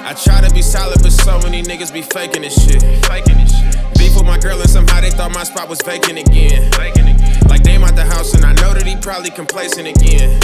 I try to be solid, but so many niggas be faking this shit. Beef with my girl and somehow they thought my spot was vacant again. Like Dame out the house and I know that he probably complacent again.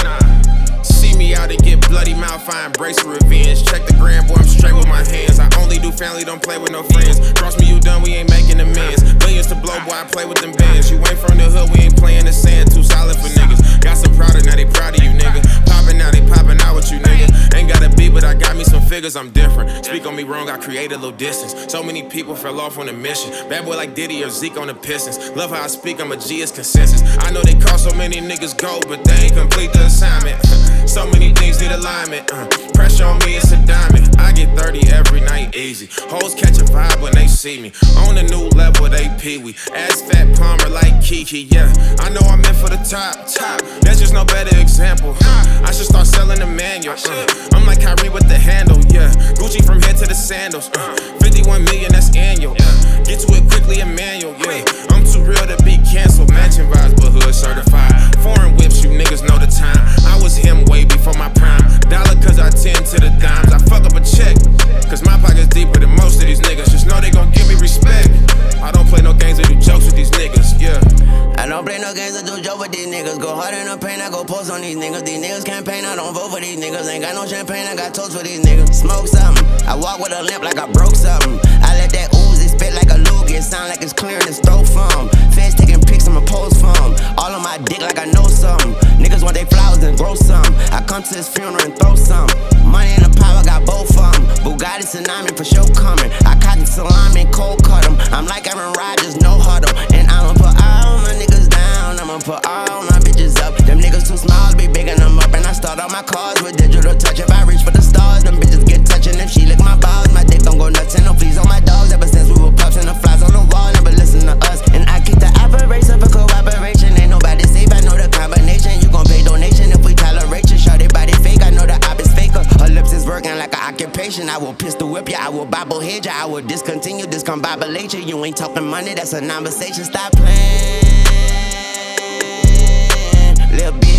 See me out and get bloody mouth, I embrace the revenge. Check the gram, boy, I'm straight with my hands. I only do family, don't play with no friends. Cross me, you done, we ain't making amends. Billions to blow, boy, I play with them bands. You ain't from the hood, we ain't playing the sand. Too solid for niggas. Got some prouder, now they proud of you, nigga. Poppin' now, they poppin' out with you, nigga. Ain't gotta be, but I got me some figures, I'm different. Speak on me wrong, I created a little distance. So many people fell off on the mission. Bad boy like Diddy or Zeke on the Pistons. Love how I speak, I'm a G, it's consensus. I know they call so many niggas gold, but they ain't complete the assignment. So many things need alignment. Pressure on me, it's a diamond. I get 30 every night, easy. Hoes catch a vibe when they see me. On a new level, they pee-wee. Ass fat Palmer like Kiki, yeah. I know I'm meant for the top. There's just no better example. I should start selling the manual. I'm like Kyrie with the handle, yeah. Gucci from head to the sandals. 51 million, that's annual. Get to it quickly, Emmanuel, yeah. I'm too real to be canceled. Matching vibes, but hood certified. Foreign whips, you niggas know the time. I was him way before my prime. Dollar cause I tend to the dimes. I fuck up a check, cause my pocket's deeper than most of these niggas. Just know they gon' give me respect. I don't play no games or do jokes with these niggas, yeah. I don't play no games or do jokes with these niggas. Go hard in the pain, I go post on these niggas. These niggas campaign, I don't vote for these niggas. Ain't got no champagne, I got toast for these niggas. Smoke something, I walk with a limp like I broke something. I let that ooze, it spit like a loogie. It sound like it's clearing his throat from. Fans taking pics, I'ma pose from. All on my dick like I know something. Niggas want they flowers and grow some. I come to his funeral and throw some. Money and the power, got both of them. Bugatti tsunami for sure coming. I caught the salami and cold cut him. I'm like Aaron Rodgers, no huddle. And I'ma put all my niggas down. I'ma put all my bitches up. Them niggas too small to be bigging them up. And I start all my cars with digital touch. If I reach for the stars, them bitches get touching. If she lick my balls, my dick don't go nuts. And no fleas on my dogs ever since we were pups. And the flies on the wall never listen to us. And I keep the operation for cooperation. Ain't nobody safe, I know the combination. You gon' pay donation if we tolerate you. Shorty body fake, I know the op is faker. Her lips is working like an occupation. I will pistol whip ya, I will bobblehead ya. I will discontinue, discombobulate you. You ain't talking money, that's a conversation. Stop playing, little bitch.